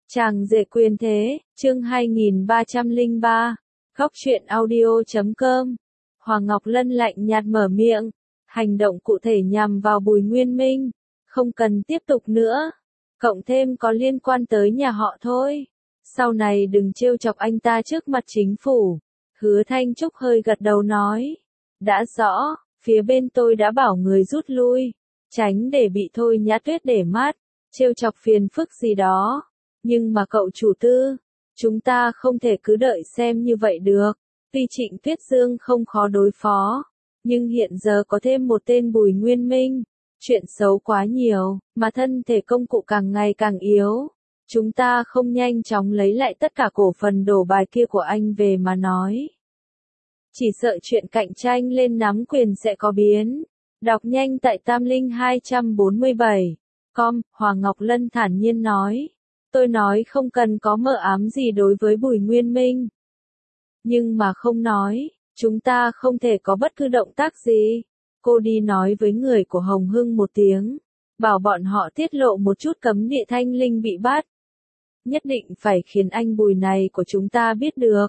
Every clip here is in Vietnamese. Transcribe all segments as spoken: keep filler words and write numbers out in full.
Chàng rể quyền thế, chương hai nghìn ba trăm lẻ ba, góc truyện audio chấm com. Hoàng Ngọc Lân lạnh nhạt mở miệng, hành động cụ thể nhằm vào Bùi Nguyên Minh, không cần tiếp tục nữa, cộng thêm có liên quan tới nhà họ thôi. Sau này đừng trêu chọc anh ta trước mặt chính phủ. Hứa Thanh Trúc hơi gật đầu nói, đã rõ, phía bên tôi đã bảo người rút lui, tránh để bị Thôi Nhã Tuyết để mắt, trêu chọc phiền phức gì đó. Nhưng mà cậu chủ tư, chúng ta không thể cứ đợi xem như vậy được. Tuy Trịnh Tuyết Dương không khó đối phó, nhưng hiện giờ có thêm một tên Bùi Nguyên Minh, chuyện xấu quá nhiều, mà thân thể công cụ càng ngày càng yếu. Chúng ta không nhanh chóng lấy lại tất cả cổ phần đổ bài kia của anh về mà nói. Chỉ sợ chuyện cạnh tranh lên nắm quyền sẽ có biến. Đọc nhanh tại Tam Linh hai trăm bốn mươi bảy. Com, Hoàng Ngọc Lân thản nhiên nói. Tôi nói không cần có mờ ám gì đối với Bùi Nguyên Minh. Nhưng mà không nói, chúng ta không thể có bất cứ động tác gì. Cô đi nói với người của Hồng Hưng một tiếng, bảo bọn họ tiết lộ một chút cấm địa Thanh Linh bị bắt. Nhất định phải khiến anh Bùi này của chúng ta biết được.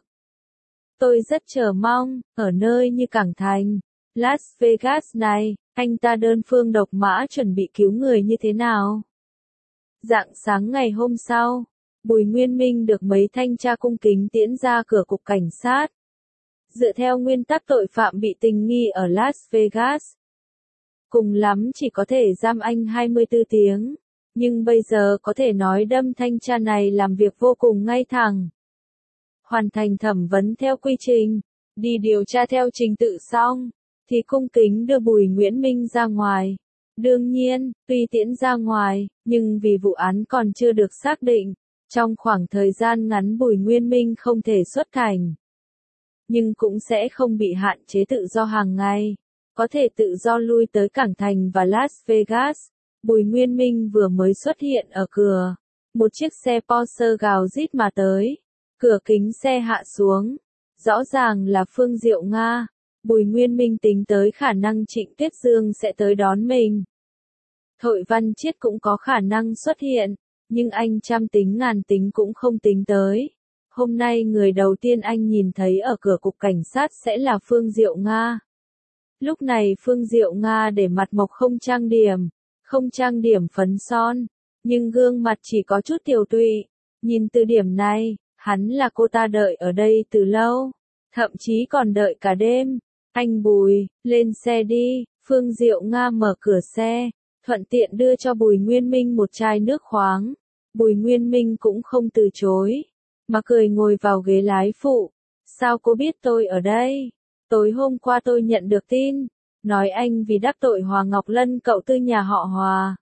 Tôi rất chờ mong, ở nơi như Cảng Thành, Las Vegas này, anh ta đơn phương độc mã chuẩn bị cứu người như thế nào. Rạng sáng ngày hôm sau, Bùi Nguyên Minh được mấy thanh tra cung kính tiễn ra cửa cục cảnh sát. Dựa theo nguyên tắc tội phạm bị tình nghi ở Las Vegas, cùng lắm chỉ có thể giam anh hai mươi tư tiếng, nhưng bây giờ có thể nói đâm thanh tra này làm việc vô cùng ngay thẳng. Hoàn thành thẩm vấn theo quy trình, đi điều tra theo trình tự xong, thì cung kính đưa Bùi Nguyễn Minh ra ngoài. Đương nhiên, tuy tiễn ra ngoài, nhưng vì vụ án còn chưa được xác định, trong khoảng thời gian ngắn Bùi Nguyên Minh không thể xuất cảnh. Nhưng cũng sẽ không bị hạn chế tự do hàng ngày, có thể tự do lui tới Cảng Thành và Las Vegas. Bùi Nguyên Minh vừa mới xuất hiện ở cửa, một chiếc xe Porsche gào rít mà tới, cửa kính xe hạ xuống, rõ ràng là Phương Diệu Nga. Bùi Nguyên Minh tính tới khả năng Trịnh Tuyết Dương sẽ tới đón mình. Thôi Văn Chiết cũng có khả năng xuất hiện, nhưng anh trăm tính ngàn tính cũng không tính tới. Hôm nay người đầu tiên anh nhìn thấy ở cửa cục cảnh sát sẽ là Phương Diệu Nga. Lúc này Phương Diệu Nga để mặt mộc không trang điểm, không trang điểm phấn son, nhưng gương mặt chỉ có chút tiều tụy. Nhìn từ điểm này, hắn là cô ta đợi ở đây từ lâu, thậm chí còn đợi cả đêm. Anh Bùi, lên xe đi. Phương Diệu Nga mở cửa xe, thuận tiện đưa cho Bùi Nguyên Minh một chai nước khoáng. Bùi Nguyên Minh cũng không từ chối, mà cười ngồi vào ghế lái phụ. Sao cô biết tôi ở đây? Tối hôm qua tôi nhận được tin, nói anh vì đắc tội Hoàng Ngọc Lân cậu tư nhà họ Hòa,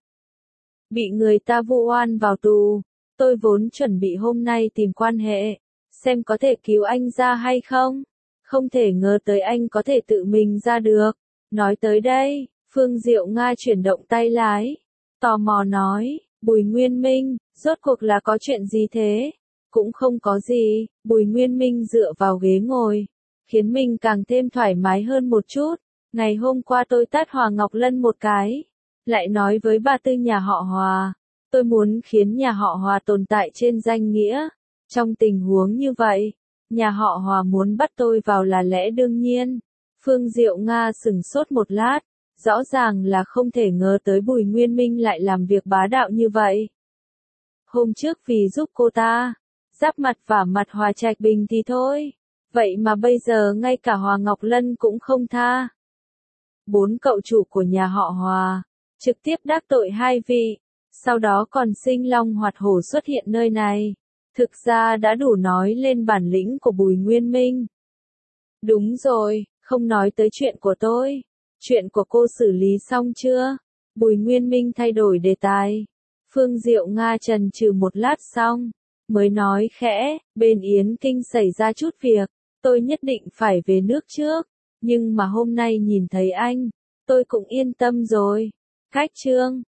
bị người ta vu oan vào tù. Tôi vốn chuẩn bị hôm nay tìm quan hệ, xem có thể cứu anh ra hay không. Không thể ngờ tới anh có thể tự mình ra được. Nói tới đây, Phương Diệu Nga chuyển động tay lái, tò mò nói, Bùi Nguyên Minh, rốt cuộc là có chuyện gì thế? Cũng không có gì. Bùi Nguyên Minh dựa vào ghế ngồi, khiến mình càng thêm thoải mái hơn một chút. Ngày hôm qua tôi tát Hoàng Ngọc Lân một cái, lại nói với bà tư nhà họ Hòa, tôi muốn khiến nhà họ Hòa tồn tại trên danh nghĩa. Trong tình huống như vậy, nhà họ Hòa muốn bắt tôi vào là lẽ đương nhiên. Phương Diệu Nga sửng sốt một lát, rõ ràng là không thể ngờ tới Bùi Nguyên Minh lại làm việc bá đạo như vậy. Hôm trước vì giúp cô ta, giáp mặt vả mặt Hòa Trạch Bình thì thôi, vậy mà bây giờ ngay cả Hòa Ngọc Lân cũng không tha. Bốn cậu chủ của nhà họ Hòa, trực tiếp đắc tội hai vị, sau đó còn sinh long hoạt hổ xuất hiện nơi này. Thực ra đã đủ nói lên bản lĩnh của Bùi Nguyên Minh. Đúng rồi, không nói tới chuyện của tôi. Chuyện của cô xử lý xong chưa? Bùi Nguyên Minh thay đổi đề tài. Phương Diệu Nga chần chừ một lát xong, mới nói khẽ, bên Yến Kinh xảy ra chút việc, tôi nhất định phải về nước trước. Nhưng mà hôm nay nhìn thấy anh, tôi cũng yên tâm rồi. Cách chương